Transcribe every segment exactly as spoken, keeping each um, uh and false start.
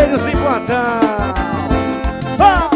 velhos de plantão. Oh!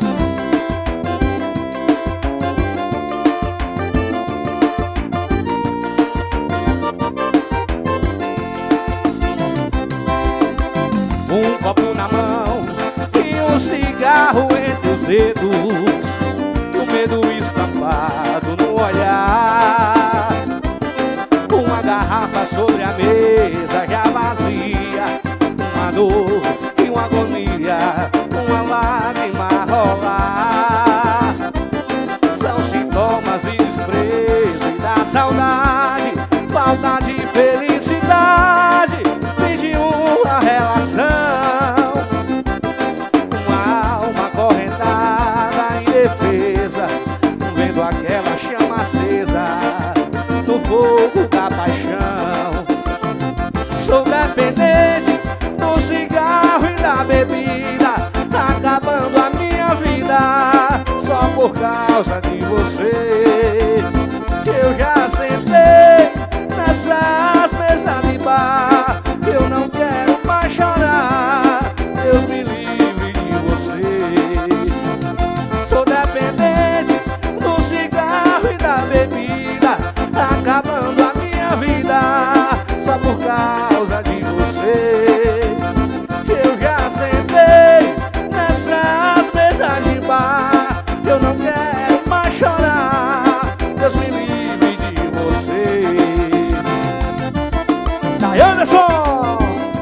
Um copo na mão e um cigarro entre os dedos, o medo estampado no olhar. Uma garrafa sobre a mesa já vazia, uma dor e uma agonia, uma lágrima a rolar. São sintomas de desprezo e da saudade, falta de felicidade, fim de uma relação. Uma alma acorrentada, indefesa, vendo aquela chama acesa no fogo da paixão. Sou dependente do cigarro e da bebida, acabando a minha vida só por causa de você. Eu já sentei nessas mesas de bar, eu não quero mais chorar, Deus me livre de você. Sou dependente do cigarro e da bebida, acabando a minha vida só por causa de você. Eu já sentei nessas mesas de bar, eu não quero mais chorar, Deus me livre de você. Daí, Anderson!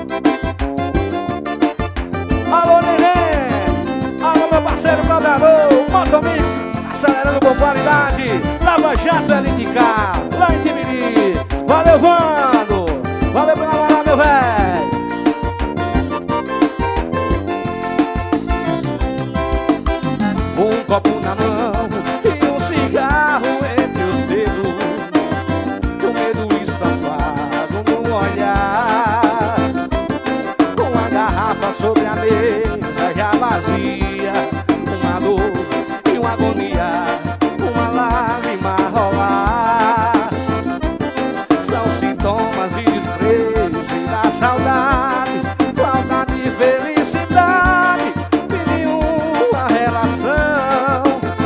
Alô, Nenê! Alô, meu parceiro cobrador, Motomix, acelerando com qualidade. Lava Jato L T K, lá em Tibiri. Valeu, Vando! Valeu pela moral, meu velho! Um copo na mão e um cigarro entre os dedos, o medo estampado no olhar. Uma garrafa sobre a mesa já vazia, uma dor e uma agonia, uma lágrima a rolar. São sintomas de desprezo e da saudade, falta de felicidade, fim de uma relação.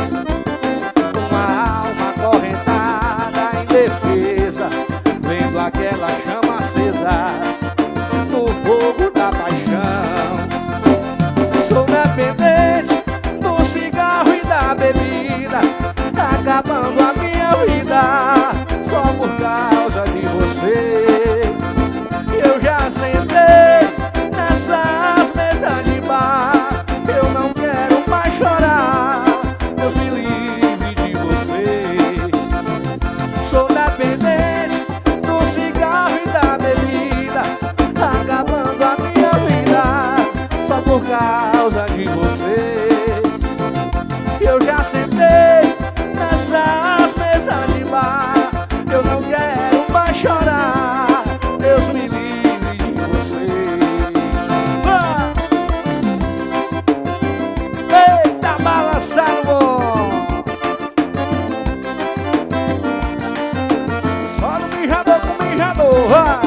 Uma alma acorrentada, indefesa, vendo aquela chama acesa no fogo da paixão. Sou dependente do cigarro e da bebida, acabando a minha vida só por causa de você. Eu já sentei nessas mesas de bar, eu não quero mais chorar, Deus me livre de você. Sou dependente do cigarro e da bebida, acabando a minha vida só por causa de você. Eu já sentei nessas mesas de bar, eu não quero mais chorar, Deus me livre de você. Ah! Eita, balançando! Só no mijador com mijador, vai!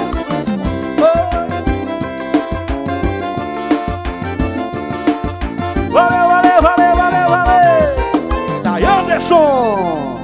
Valeu, valeu, valeu, valeu, valeu! Daí, Anderson!